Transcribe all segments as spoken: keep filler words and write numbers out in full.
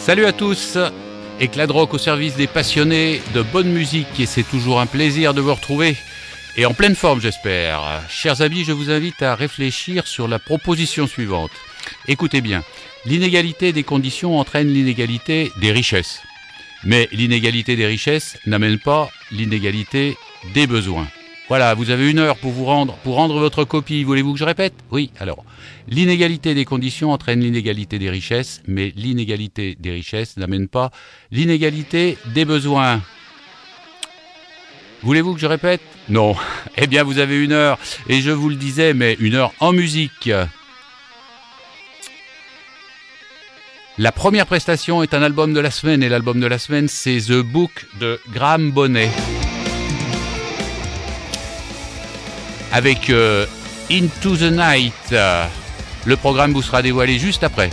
Salut à tous, Éclat de rock au service des passionnés de bonne musique et c'est toujours un plaisir de vous retrouver et en pleine forme j'espère. Chers amis, je vous invite à réfléchir sur la proposition suivante. Écoutez bien, l'inégalité des conditions entraîne l'inégalité des richesses. Mais l'inégalité des richesses n'amène pas l'inégalité des besoins. Voilà, vous avez une heure pour vous rendre, pour rendre votre copie. Voulez-vous que je répète ? Oui, alors. L'inégalité des conditions entraîne l'inégalité des richesses, mais l'inégalité des richesses n'amène pas l'inégalité des besoins. Voulez-vous que je répète ? Non. Eh bien, vous avez une heure, et je vous le disais, mais une heure en musique. La première prestation est un album de la semaine, et l'album de la semaine, c'est The Book de Graham Bonnet. Avec euh, Into the Night. Euh, le programme vous sera dévoilé juste après.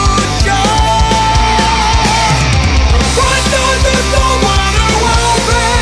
Run,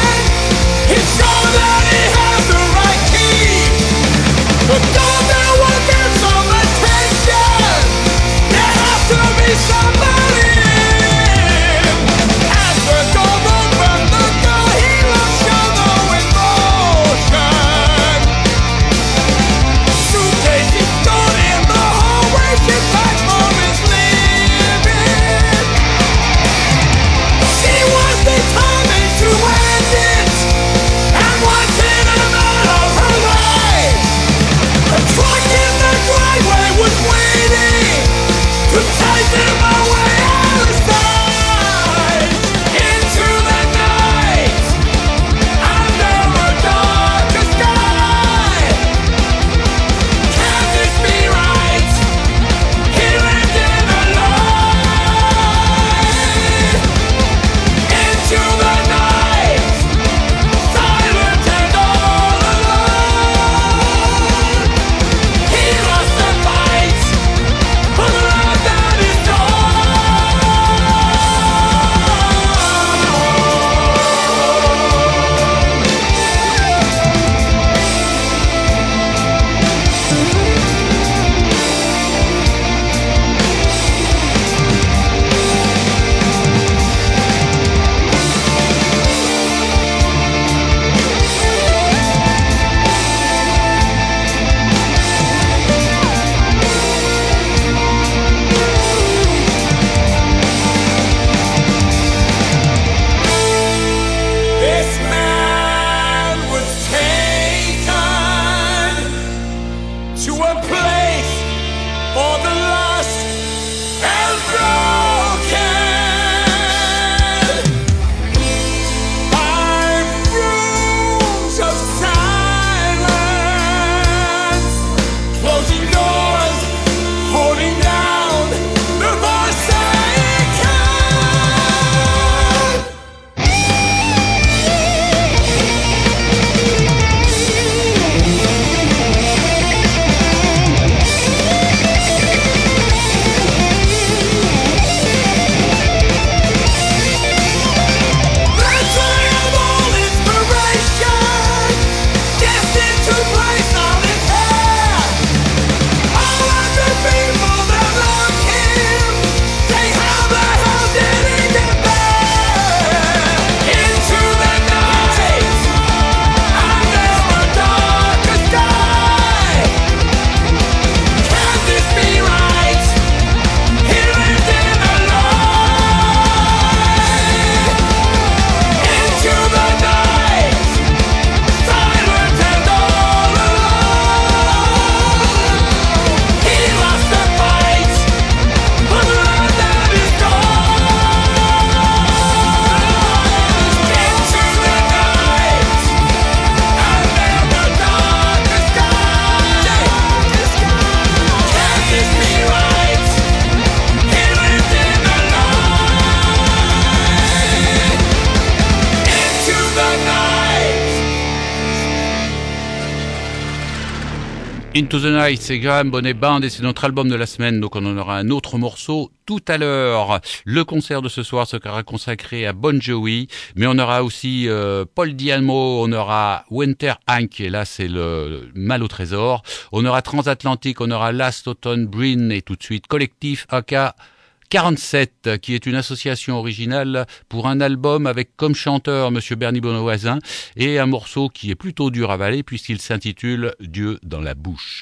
Into the Night, c'est Graham Bonnet Band et c'est notre album de la semaine, donc on en aura un autre morceau tout à l'heure. Le concert de ce soir sera consacré à Bon Jovi, mais on aura aussi euh, Paul Di'Anno, on aura Winter Hank, et là c'est le mal au trésor, on aura Transatlantic, on aura Last Autumn Breeze et tout de suite Collectif A K quarante-sept, qui est une association originale pour un album avec comme chanteur Monsieur Bernie Bonvoisin et un morceau qui est plutôt dur à avaler puisqu'il s'intitule Dieu dans la bouche.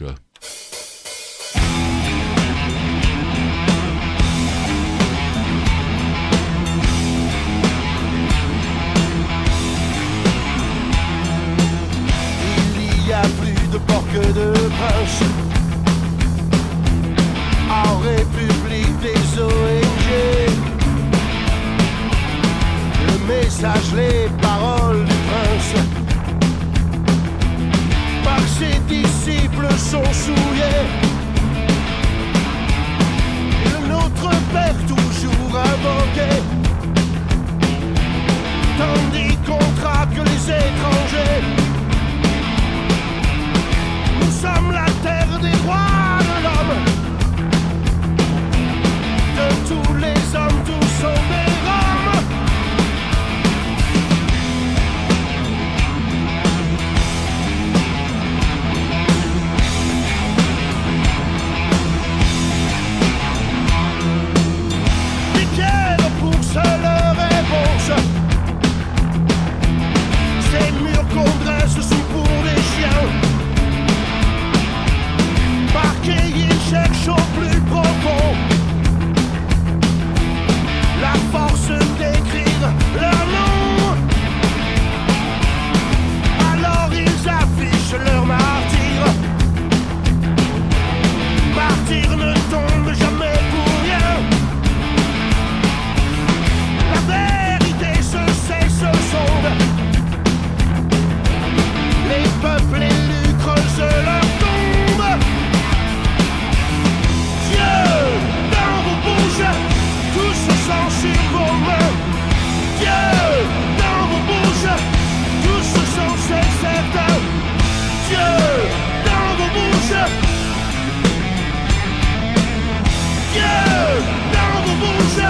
Il y a plus de porc que de prince en République des O N G. Le message, les paroles du prince par ses disciples sont souillés. Le Notre Père toujours invoqué, tandis qu'on traque les étrangers. Nous sommes la terre des rois de l'homme, de tous les hommes, tous sont des roms. Nickel pour seule réponse. Ces murs qu'on dresse sont pour des chiens. Parqués, ils cherchent au plus profond la force d'écrire leur nom. Alors ils affichent leur martyr. Martyr ne tombe jamais pour rien. La vérité se sait, se sonde. Les peuples élus creusent leur tombe. Dieu dans vos bouches, tout se sent sur vos mains. Dieu dans vos bouches, tout se sent, c'est certain. Dieu dans vos bouches. Dieu dans vos bouches.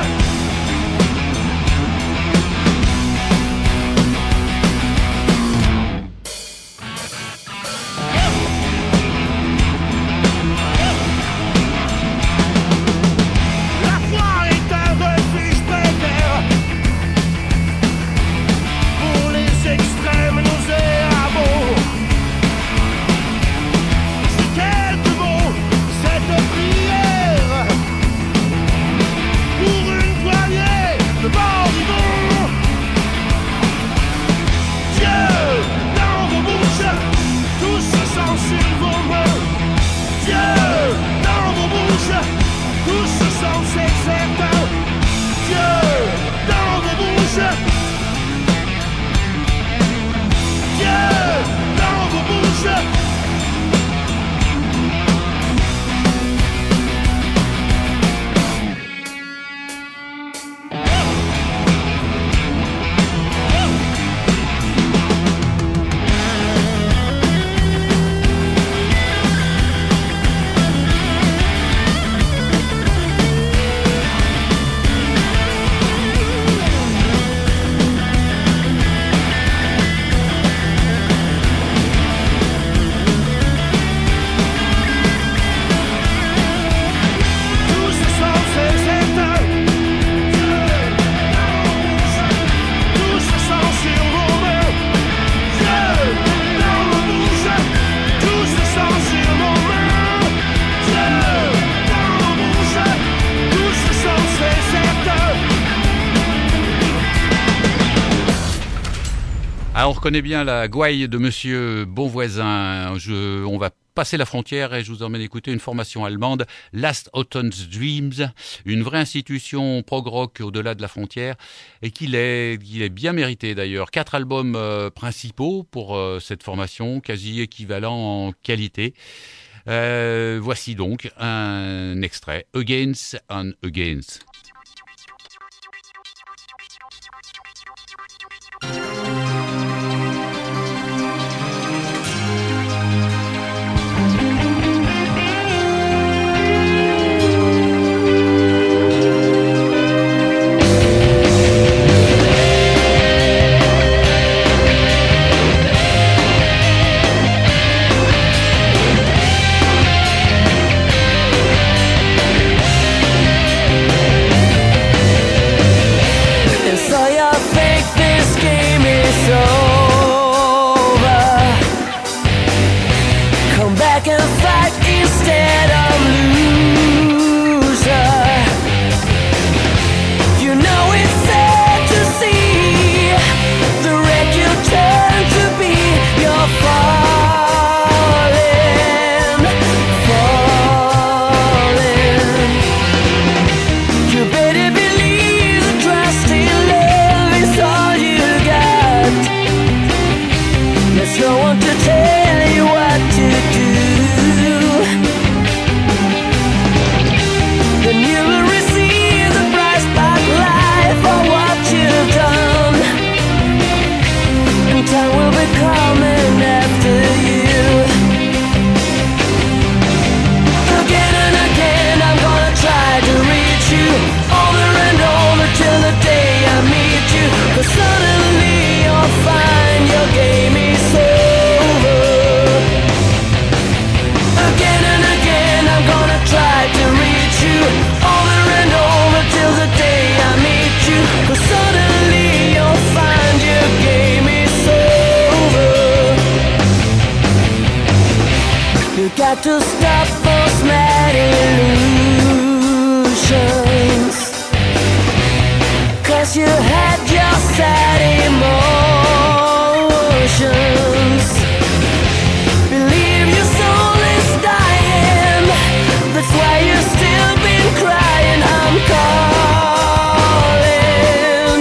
Ah, on reconnaît bien la gouaille de Monsieur Bonvoisin. Je, on va passer la frontière et je vous emmène écouter une formation allemande, Last Autumn's Dreams, une vraie institution prog-rock au-delà de la frontière et qu'il est, qu'il est bien mérité d'ailleurs. Quatre albums euh, principaux pour euh, cette formation, quasi équivalent en qualité. Euh, voici donc un extrait, Against and Against. Thank you. got to stop those mad illusions, 'cause you had your sad emotions. Believe your soul is dying, that's why you've still been crying. I'm calling,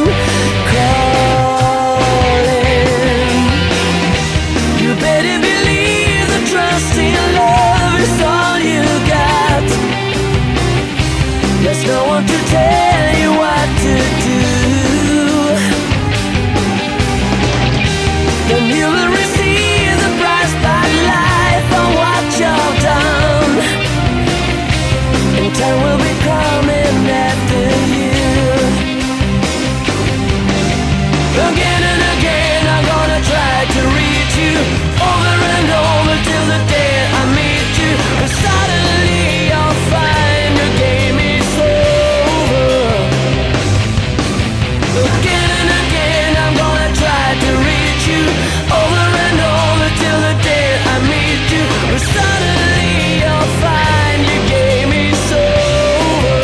calling. You better believe the trust in love is all you got. There's no one to tell you what to do. Then you will receive the price by life for what you've done, and time will be coming after you. Again and again I'm gonna try to reach you, over and over till the day I meet you. And suddenly you'll find your game is over. Again and again I'm gonna try to reach you, over and over till the day I meet you. And suddenly you'll find your game is over.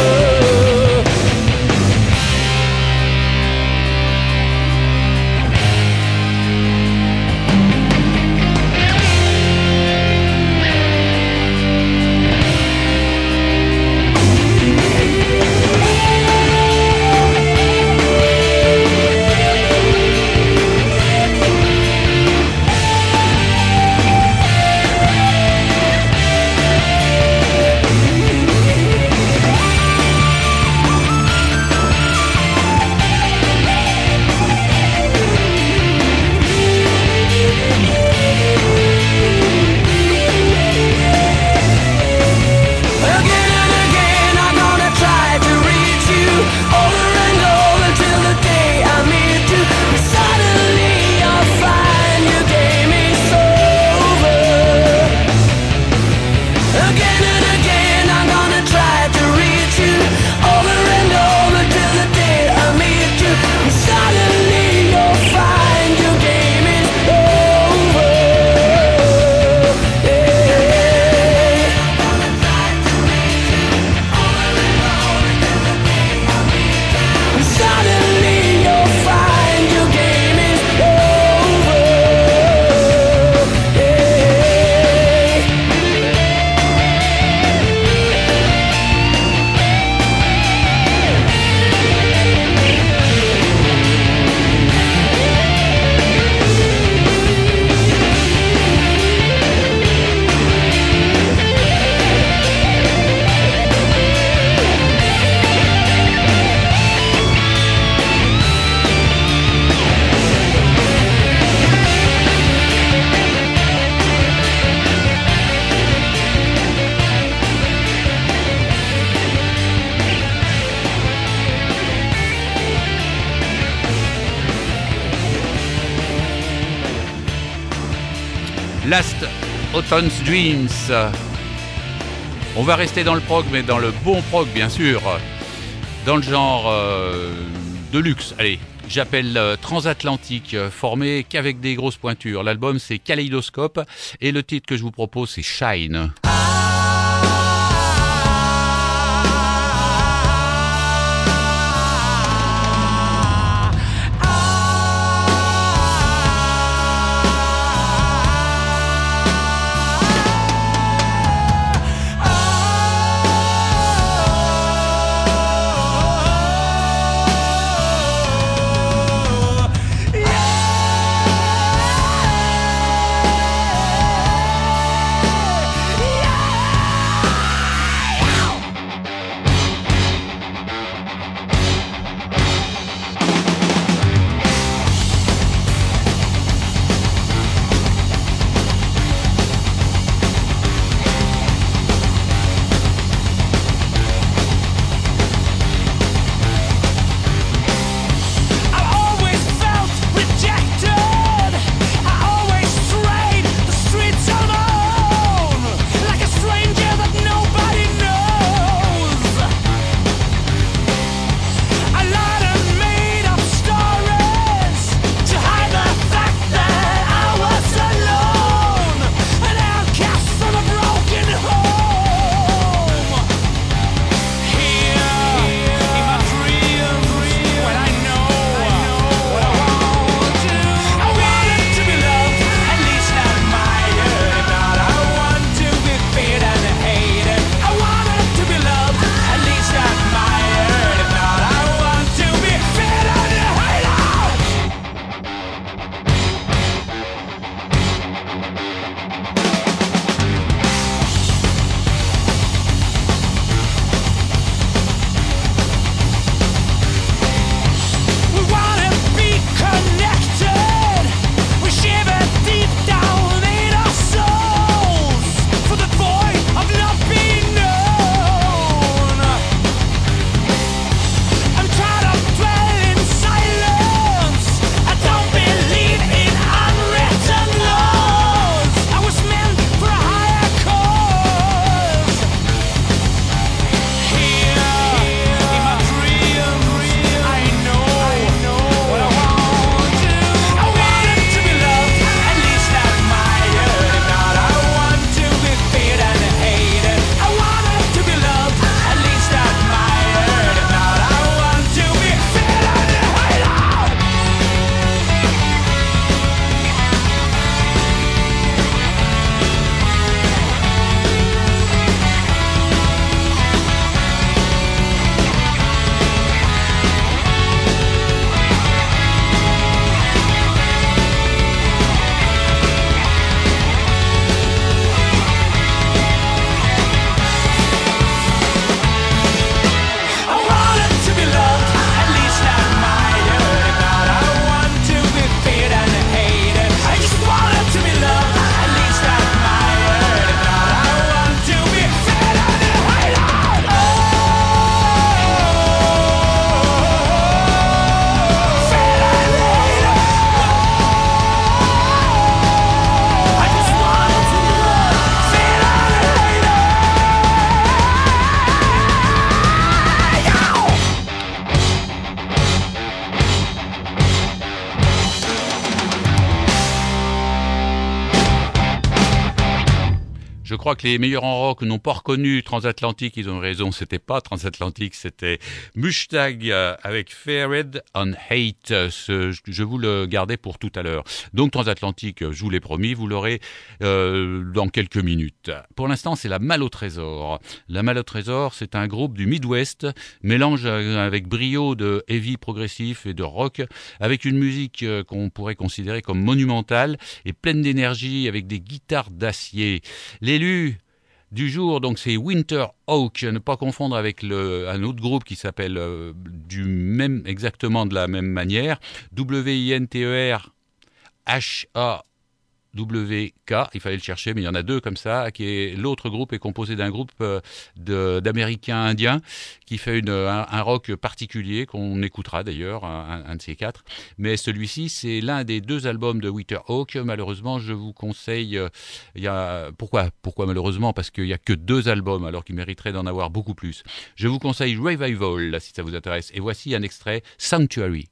Again and again I'm gonna try to reach you, over and over till the day I meet you. And suddenly you'll find your game is over. Again and again I'm gonna try to reach you, over and over till the day I meet you. And suddenly you'll find your game is over. Yeah. And suddenly you'll find your game is over. Yeah. Last Autumn's Dreams. On va rester dans le prog, mais dans le bon prog, bien sûr. Dans le genre euh, de luxe. Allez, j'appelle euh, transatlantique, euh, formé qu'avec des grosses pointures. L'album, c'est Kaleidoscope. Et le titre que je vous propose, c'est Shine. Yeah. Je crois que les meilleurs en rock n'ont pas reconnu Transatlantique, ils ont raison, c'était pas Transatlantique, c'était Mustang euh, avec Feared on Hate. Ce, je vous le gardais pour tout à l'heure. Donc Transatlantique, je vous l'ai promis, vous l'aurez euh, dans quelques minutes. Pour l'instant, c'est la Malle au Trésor. La Malle au Trésor, c'est un groupe du Midwest, mélange avec brio de heavy progressif et de rock, avec une musique qu'on pourrait considérer comme monumentale et pleine d'énergie, avec des guitares d'acier. L'élu du jour, donc c'est Winter Oak, ne pas confondre avec le, un autre groupe qui s'appelle euh, du même, exactement de la même manière, W I N T E R H A W K, il fallait le chercher, mais il y en a deux comme ça, qui est, l'autre groupe est composé d'un groupe euh, de, d'Américains indiens, qui fait une, un, un rock particulier, qu'on écoutera d'ailleurs, un, un de ces quatre, mais celui-ci, c'est l'un des deux albums de Winter Oak. Malheureusement, je vous conseille, euh, il y a, pourquoi, pourquoi malheureusement, parce qu'il n'y a que deux albums, alors qu'il mériterait d'en avoir beaucoup plus. Je vous conseille Revival, si ça vous intéresse, et voici un extrait, Sanctuary.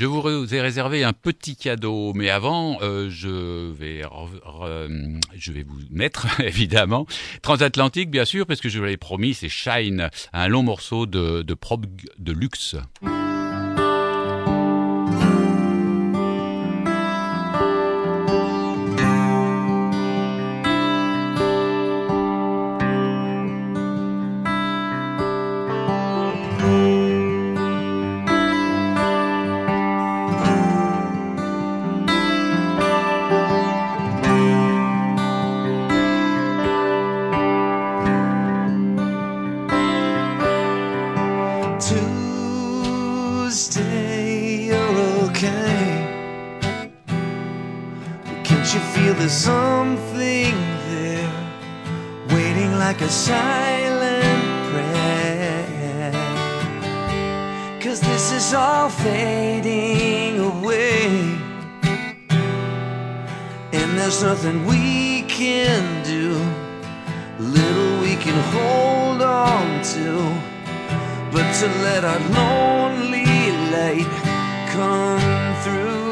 je vous ai réservé un petit cadeau, mais avant, euh, je vais re- re- je vais vous mettre, évidemment, Transatlantique, bien sûr, parce que je vous l'avais promis, c'est Shine, un long morceau de, de prog de luxe. Tuesday, you're okay. Can't you feel there's something there, waiting like a silent prayer? 'Cause this is all fading away, and there's nothing we can do, little we can hold on to, but to let our lonely light come through.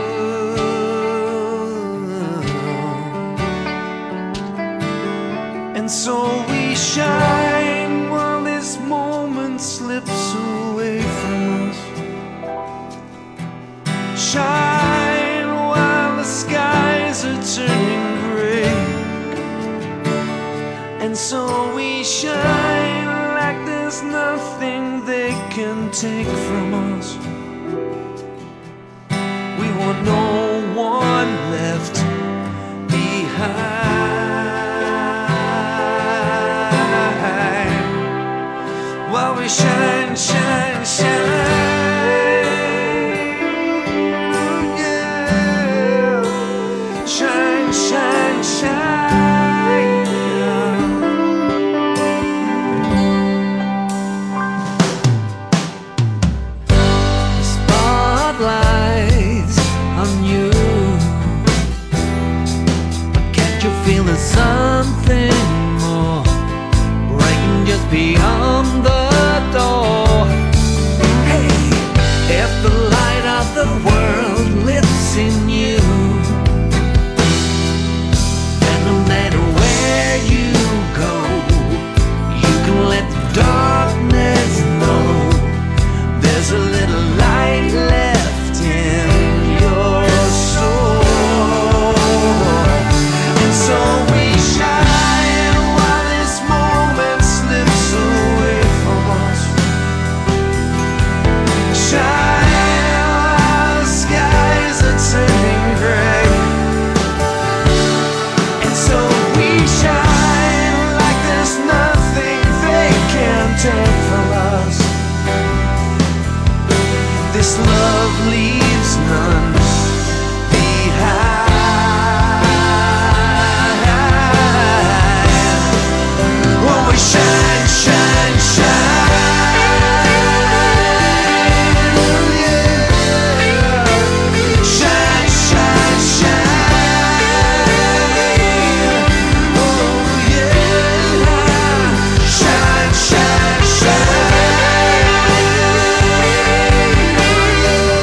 And so we shine while this moment slips away from us. Shine while the skies are turning gray. And so we shine like there's nothing they can take from us. We want no one left behind. While we shine, shine, shine, yeah. Shine, shine, shine. The spotlight's on you, but can't you feel there's something more, right just beyond the door? Hey, if the light of the world lives in you, then no matter where you go, you can let the darkness know there's a little light left in your soul. And so we shine while this moment slips away from us. Shine while the skies are turning gray. And so we shine like there's nothing they can take from us. This love leaves none behind. When we shine, shine, shine, yeah. Shine, shine, shine, oh yeah. Shine, shine, shine, yeah.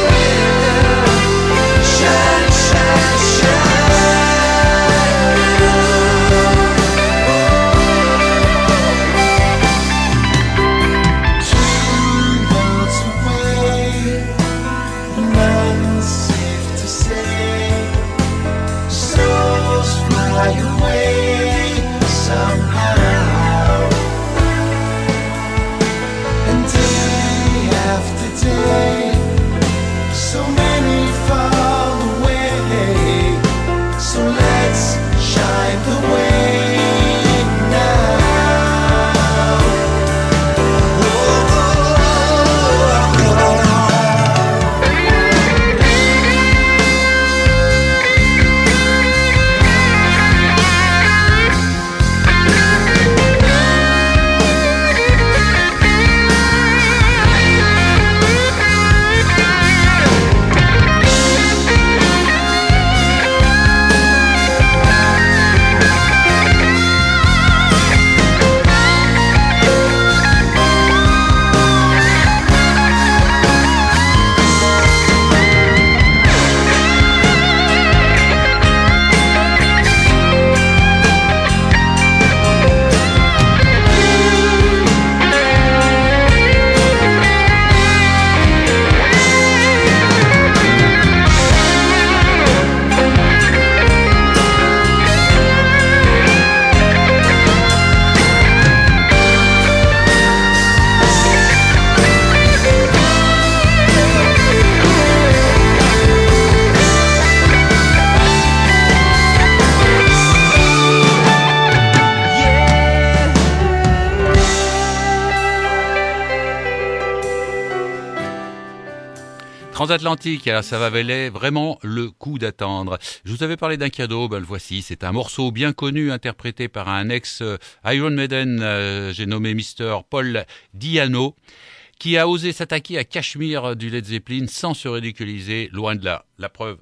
Transatlantique, ça va valer vraiment le coup d'attendre. Je vous avais parlé d'un cadeau, ben le voici, c'est un morceau bien connu interprété par un ex-Iron Maiden, euh, j'ai nommé Mister Paul Di'Anno, qui a osé s'attaquer à Kashmir du Led Zeppelin sans se ridiculiser, loin de là. La preuve.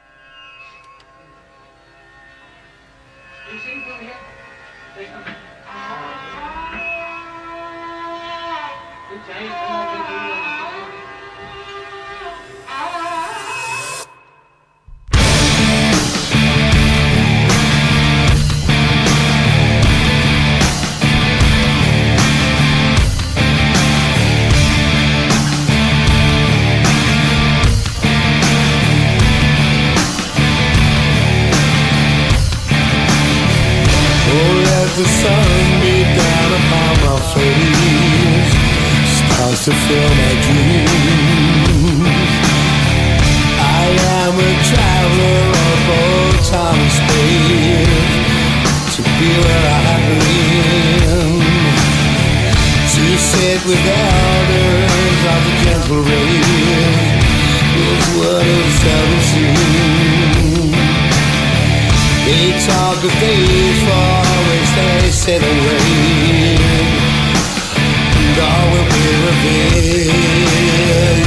The sun beat down upon my face, starts to fill my dreams. I am a traveler of both time and space, to be where I have been, to sit with elders of the gentle race, is what is seldom seen. They talk of days far which they sit and wait, and all will be revealed.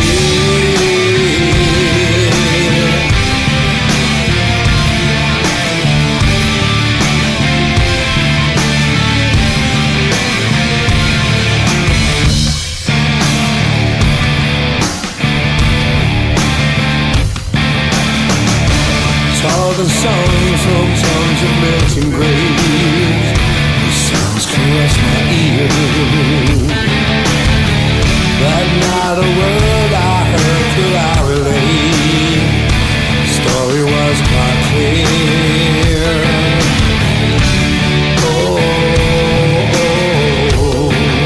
Told and sung from tongues of melting graves, the sounds caress my ears, but not a word I heard could I relate. The story was quite clear. Oh, oh, oh.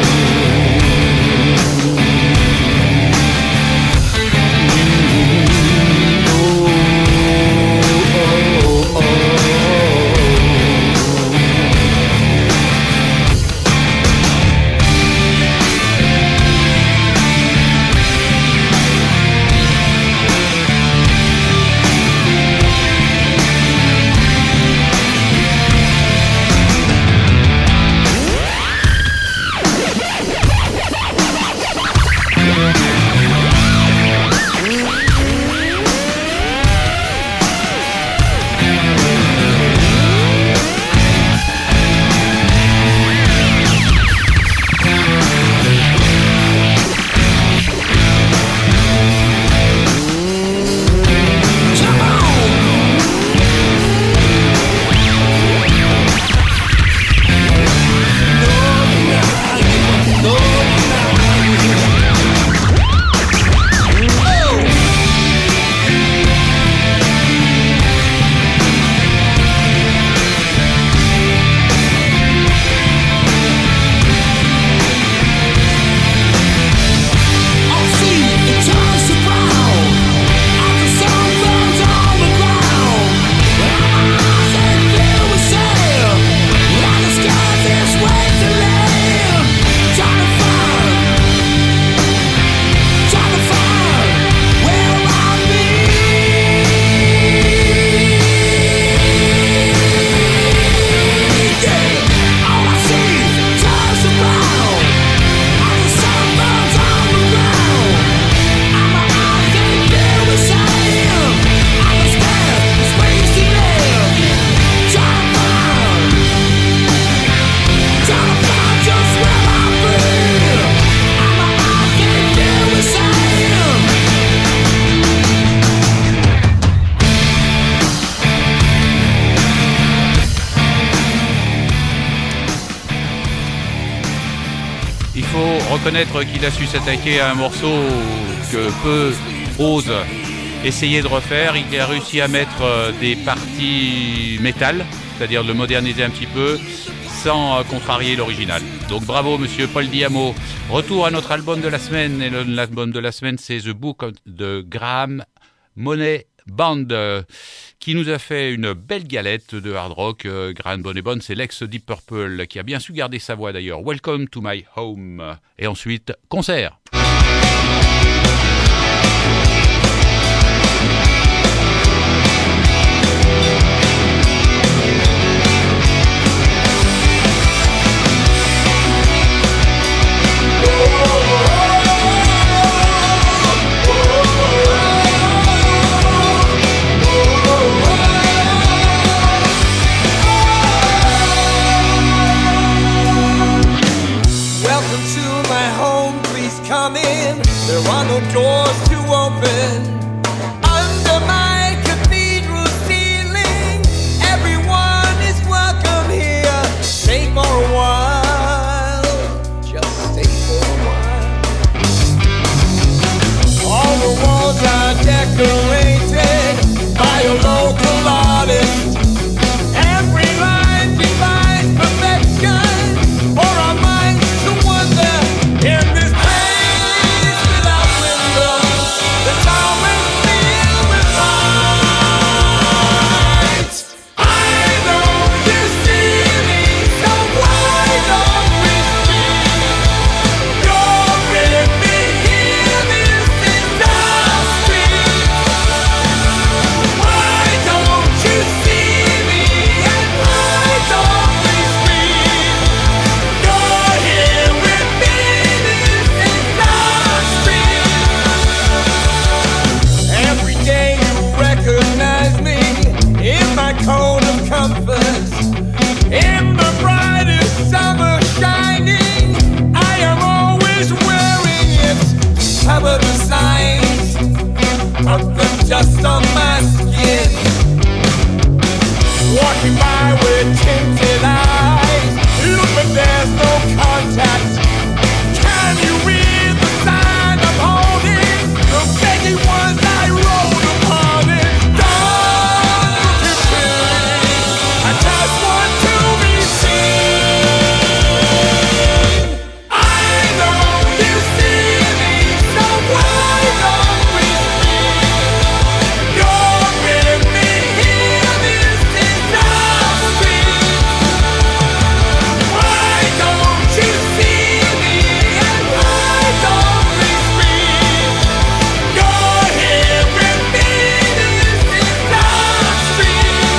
Reconnaître qu'il a su s'attaquer à un morceau que peu osent essayer de refaire. Il a réussi à mettre des parties métal, c'est-à-dire de le moderniser un petit peu, sans contrarier l'original. Donc bravo monsieur Paul Di'Anno. Retour à notre album de la semaine, et l'album de la semaine c'est The Book de Graham Monet Band, qui nous a fait une belle galette de hard rock. Graham Monet Band, c'est l'ex Deep Purple, qui a bien su garder sa voix d'ailleurs. Welcome to my home. Et ensuite, concert. come in, there are no doors to open. Under my cathedral ceiling, everyone is welcome here. Stay for a while, just stay for a while. All the walls are decorated by a local artist. Every line defines perfection for our minds to wonder. In this place without windows, the town is filled with light. I know you see me, so why don't we speak? You're with me here, this is our street. Why don't you see me, and why don't we speak? You're here with me, this is our street. Every day you recognize me in my coat of comfort, in the brightest summer shining. I am always wearing it. Cover the signs of the dust on my skin. Walking by with tinted eyes, look but there's no contact. Can you read the sign I'm holding? The begging ones I wrote upon it. Don't look at me, I just want to be seen. I know you see me, so why don't we speak? You're with me here, this is our street. Why don't you see me, and why don't we speak? You're here with me, this is our street.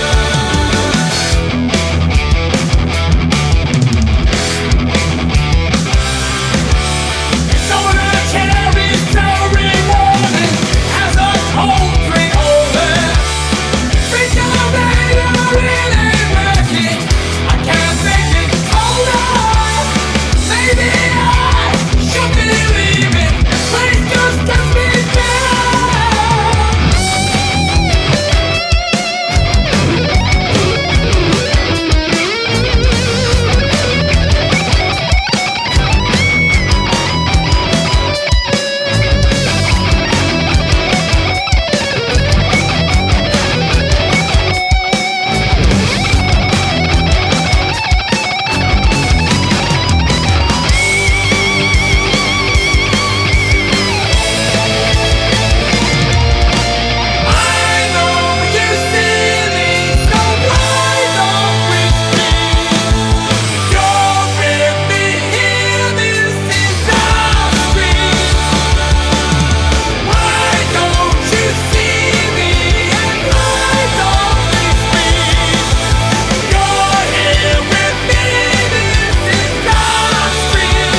So the cherries so rewarding as a cold drink over. Freak out, baby, it ain't working. I can't take it. Hold on, maybe I should be leaving. Please just get me down. I know you see me, so why don't we speak? You're with me here, this is our street. Why don't you see me, and why don't we speak? You're here with me, this is our street.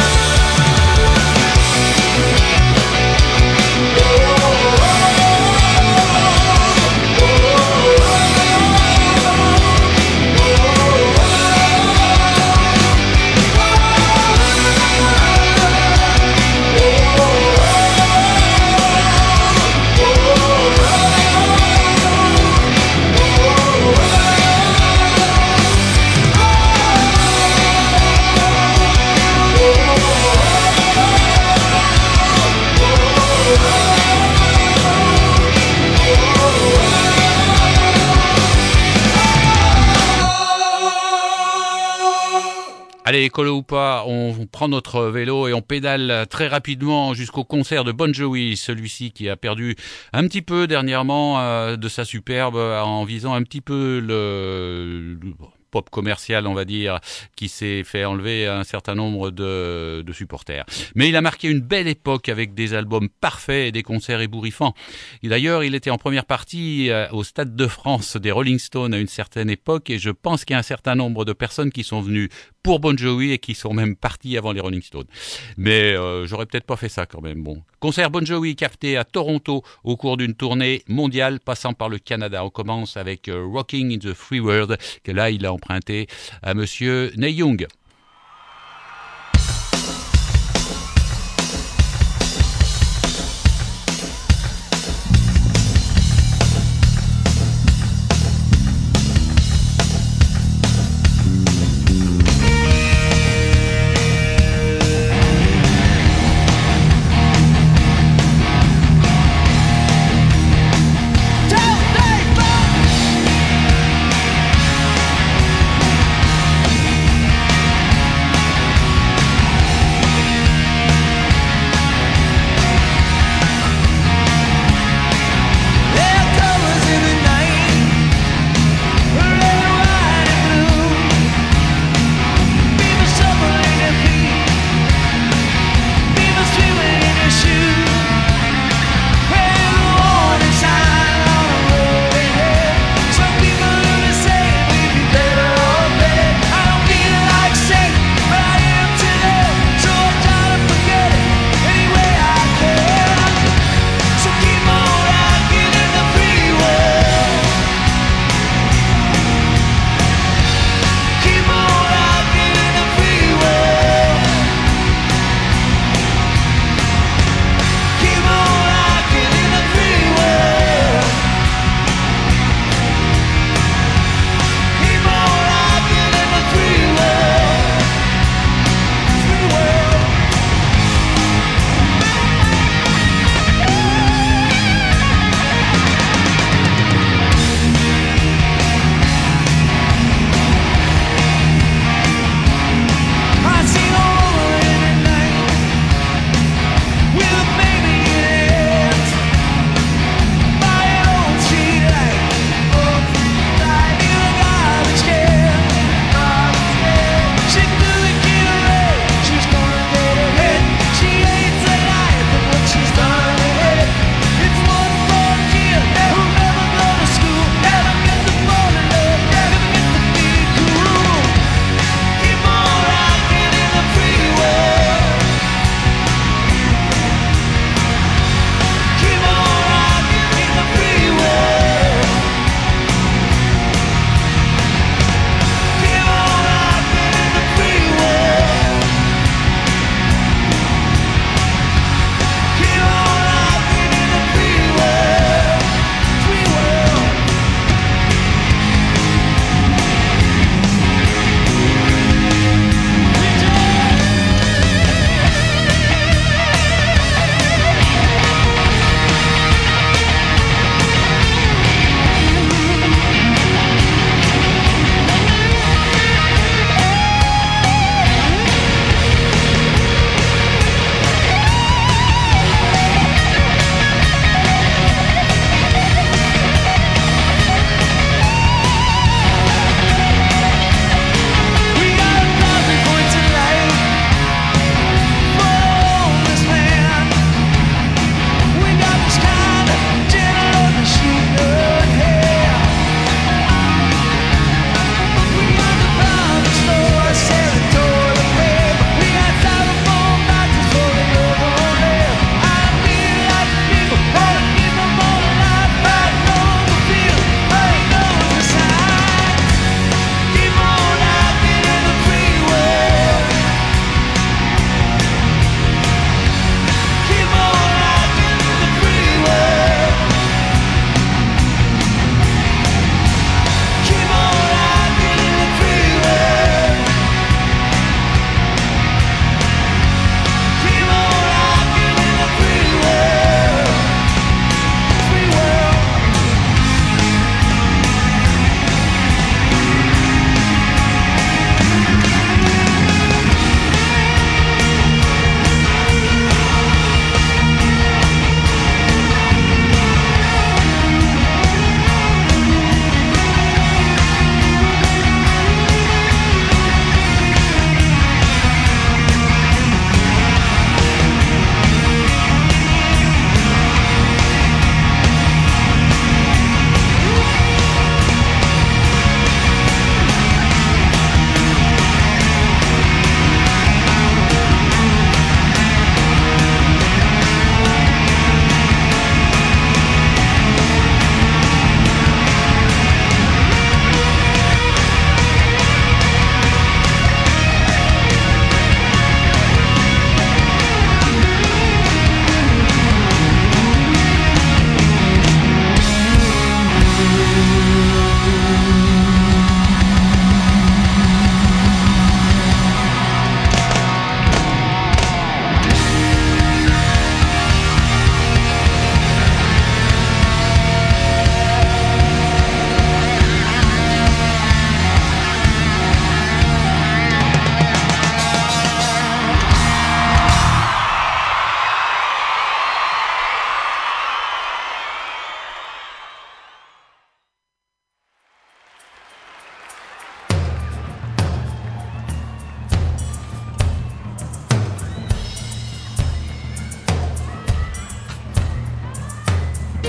Allez, écolo ou pas, on prend notre vélo et on pédale très rapidement jusqu'au concert de Bon Jovi, celui-ci qui a perdu un petit peu dernièrement euh, de sa superbe en visant un petit peu le... pop commercial, on va dire, qui s'est fait enlever un certain nombre de, de supporters. Mais il a marqué une belle époque avec des albums parfaits et des concerts ébouriffants. Et d'ailleurs, il était en première partie euh, au Stade de France des Rolling Stones à une certaine époque, et je pense qu'il y a un certain nombre de personnes qui sont venues pour Bon Jovi et qui sont même partis avant les Rolling Stones. Mais euh, j'aurais peut-être pas fait ça quand même. Bon, concert Bon Jovi capté à Toronto au cours d'une tournée mondiale passant par le Canada. On commence avec euh, Rocking in the Free World, que là il a emprunté à monsieur Neil Young.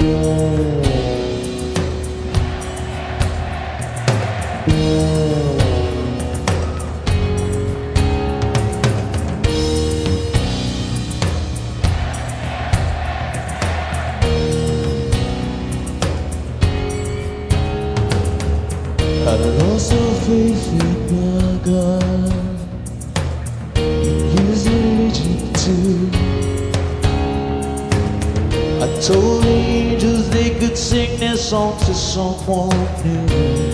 I lost all faith in my God. His religion too. I told the angels they could sing their song to someone new.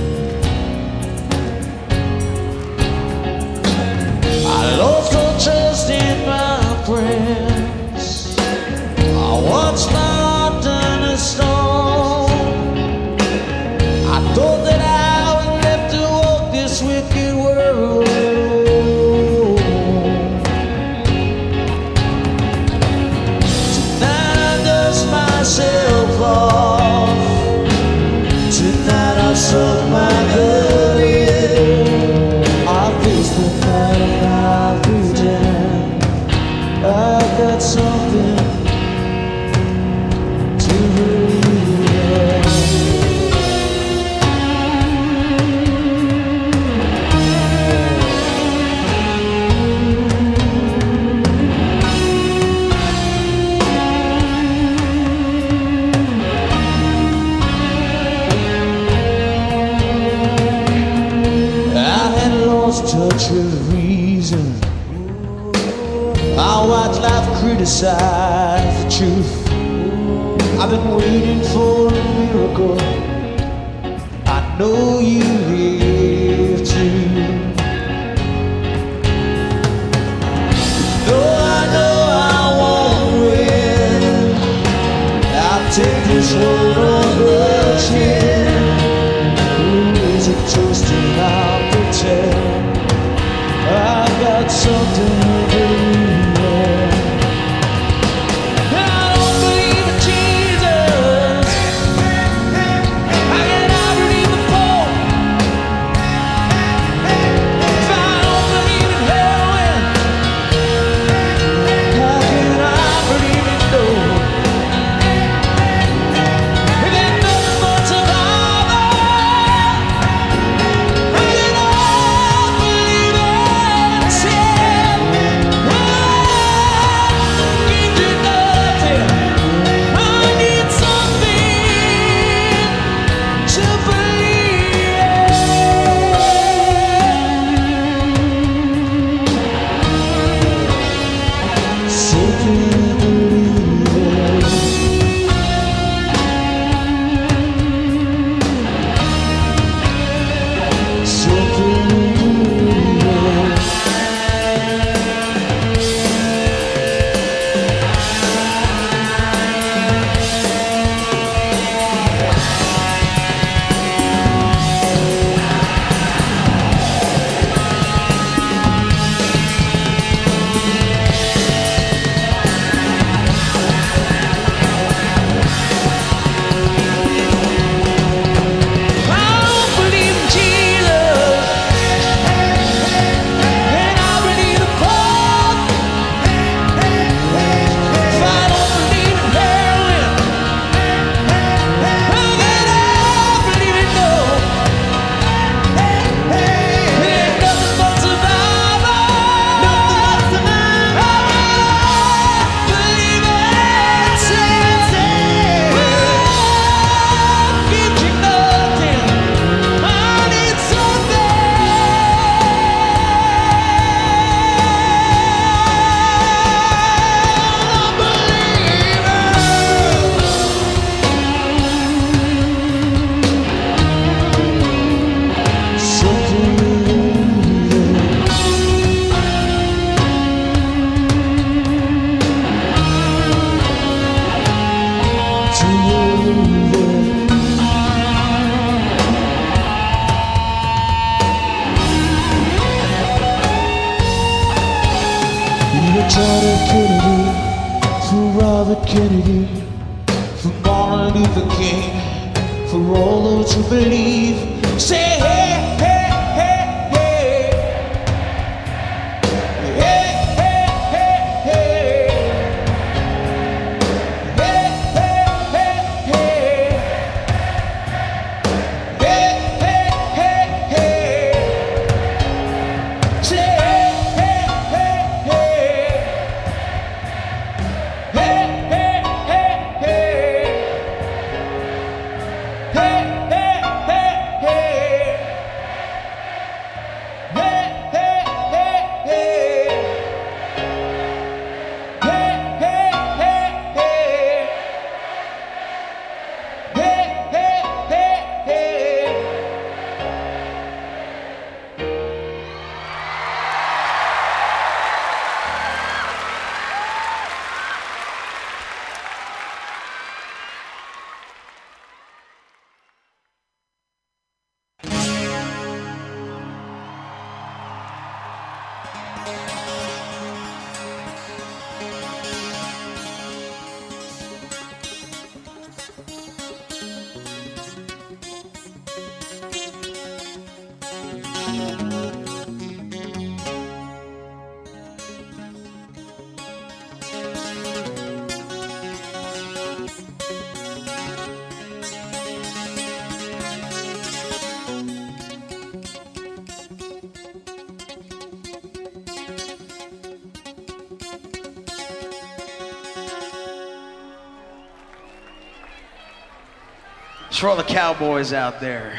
I lost all trust in my friends. I watched my heart turn to stone. I thought that I was left to walk this wicked world alone. Tonight I dust myself off. Tonight I suck my blood in. I face the night and I pretend I've got something to believe in. Touch of reason. I watch life criticize the truth. I've been waiting for a miracle. I know you have too. Though I know I won't win, I'll take this road on the chin. Who is it toast and I'll pretend I've got something to believe in. I don't believe in Jesus. How can I believe in Paul? If I don't believe in heroin, how can I believe in gold? If there's nothing but survival, how can I believe in sin? John F. Kennedy, for Robert Kennedy, for Martin Luther King, for all those who believe. Say hey, hey, hey, hey. Hey, hey, hey, hey. Hey, hey, hey, hey. It's for all the cowboys out there.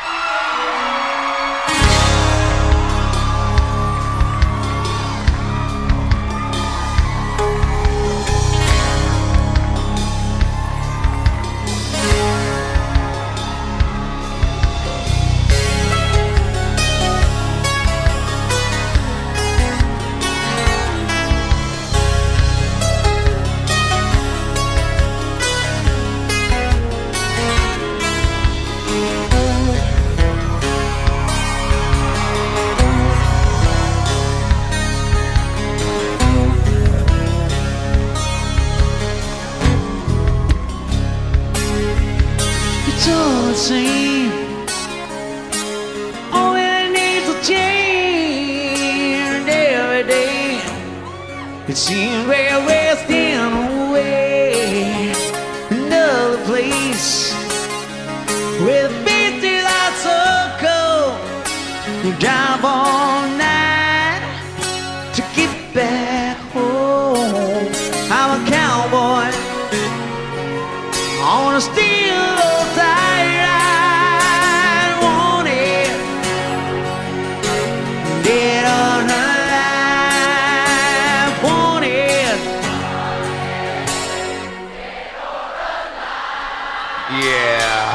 It's all the same. All it needs to change every day. It seems we're wasting away. Another place where the beaches are so cold. You drive all night to get back home. I'm a cowboy on a steel tie ride, wanted, dead or alive, wanted. Yeah.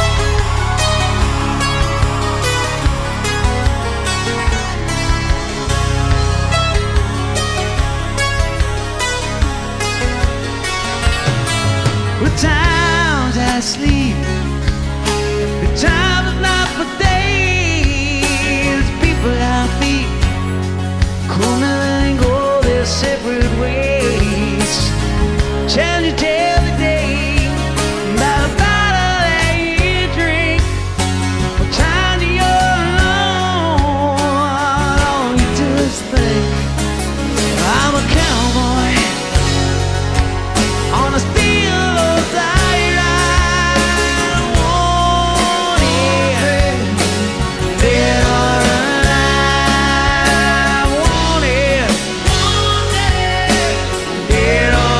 With times I sleep, the time is not for days. People I meet come and go their separate ways. Tell you tell the day about a bottle that you drink. What time you're alone, all you do is think. I'm a cowboy on a steel tie ride, wanted, dead or alive, wanted, dead or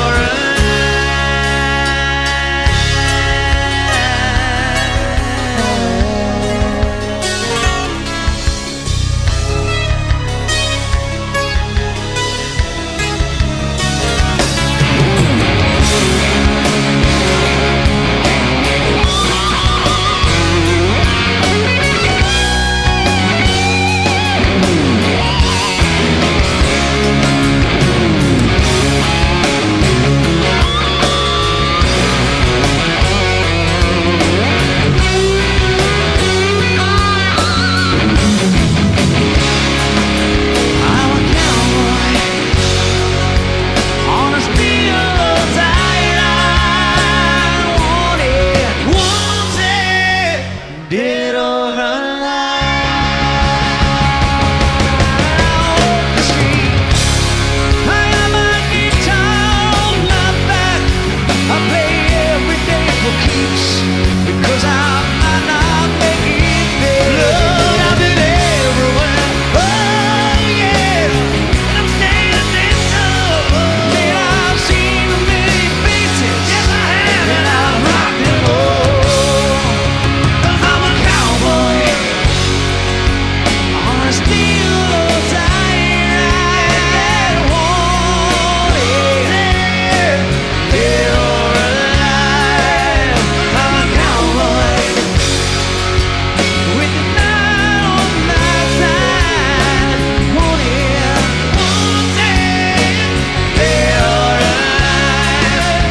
I'm a cowboy on a steel tie ride, wanted, wanted, dead or alive. The street, I got my guitar on my back. I play every day for keeps because I might not make it there. Lord, I've been everywhere. Oh yeah, I'm standing in love. Man, I've seen a million faces. Yes, I have, and I've rocked them all. I'm a cowboy on a steel tie ride, wanted, dead or alive. I'm a cowboy with the night on my side, wanted, wanted, dead or alive,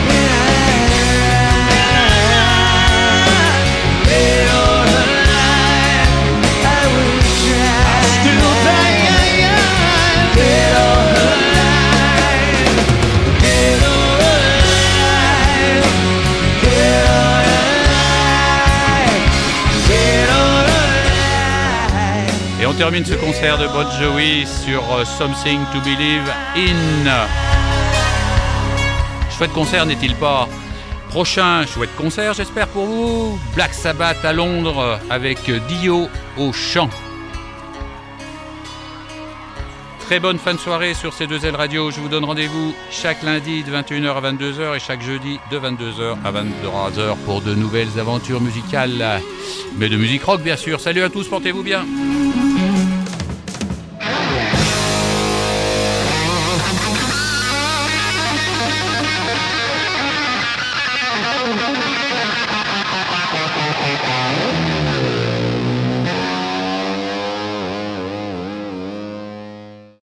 dead or alive. I will try. Still dying, dead or alive, dead or alive, dead or alive, dead or alive. Et on termine ce concert de Bon Jovi sur euh, Something to Believe in. Chouette concert, n'est-il pas? Prochain chouette concert, j'espère pour vous. Black Sabbath à Londres avec Dio au chant. Très bonne fin de soirée sur C deux L Radio. Je vous donne rendez-vous chaque lundi de vingt et une heures à vingt-deux heures et chaque jeudi de vingt-deux heures à vingt-trois heures pour de nouvelles aventures musicales, mais de musique rock bien sûr. Salut à tous, portez-vous bien.